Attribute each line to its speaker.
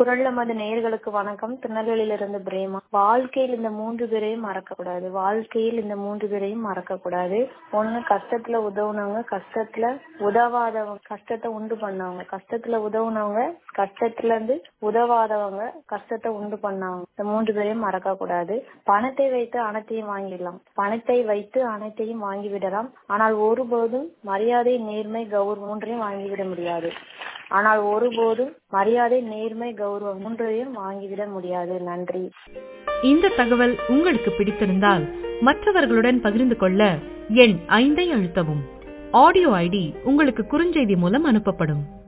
Speaker 1: குரல் நமது நேயர்களுக்கு வணக்கம். திருநெல்வேலியிலிருந்து பிரேமா. வாழ்க்கையில் இந்த 3 பேரையும் மறக்கக்கூடாது. ஒண்ணு, கஷ்டத்துல உதவுனவங்க, கஷ்டத்துல உதவாதவங்க, கஷ்டத்தை உண்டு பண்ணவங்க. கஷ்டத்துல உதவுனவங்க, கஷ்டத்துல இருந்து உதவாதவங்க, கஷ்டத்தை உண்டு பண்ணவங்க. இந்த 3 பேரையும் மறக்க கூடாது. பணத்தை வைத்து அனைத்தையும் வாங்கிவிடலாம். ஆனால் ஒருபோதும் மரியாதை, நேர்மை, கௌரவம் மூன்றையும் வாங்கிவிட முடியாது. நன்றி.
Speaker 2: இந்த தகவல் உங்களுக்கு பிடித்திருந்தால் மற்றவர்களுடன் பகிர்ந்து கொள்ள எண் 5 அழுத்தவும். ஆடியோ ஐடி உங்களுக்கு குறுஞ்செய்தி மூலம் அனுப்பப்படும்.